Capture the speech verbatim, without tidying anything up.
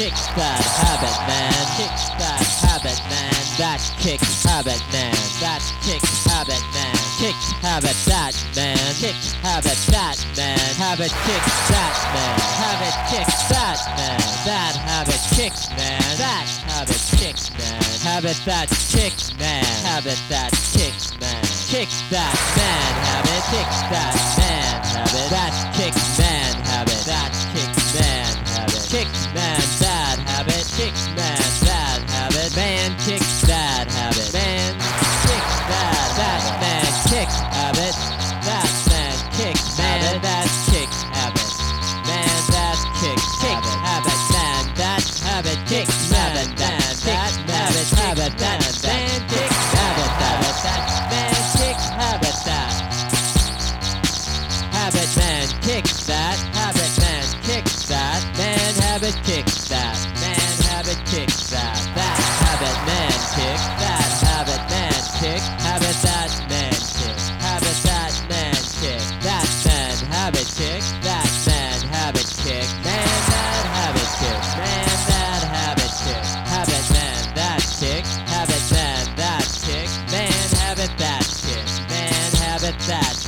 kick that habit, man. Kick that habit, man. That kick habit, man. That kick habit, man. Kick habit, that man. Kick habit, that man. Habit kick that man. Habit kick that man. That habit kick man. That habit kick man. Habit that kick man. Habit that kick man. Kick that man. Habit kick that man. Habit that kick man. Habit that kick man. Habit kick man. Bad habit. Kick man. Bad habit. Man kick bad habit. Man kick bad. That man kick habit. That man kick man. That kick habit. Man that kick kick habit. Man that habit kick habit. Man that habit habit. That man kick habit. Habit that man kick habit. That habit man kick that. Habit man kick that. Man habit kick that. Man habit kick that. That habit man kick. That habit man kick. Habit that man kick. Habit that man kick. That man habit kick. That man habit kick. Man that habit kick. Man that habit kick. Habit man that kick. Habit man that kick. Man habit that kick. Man habit that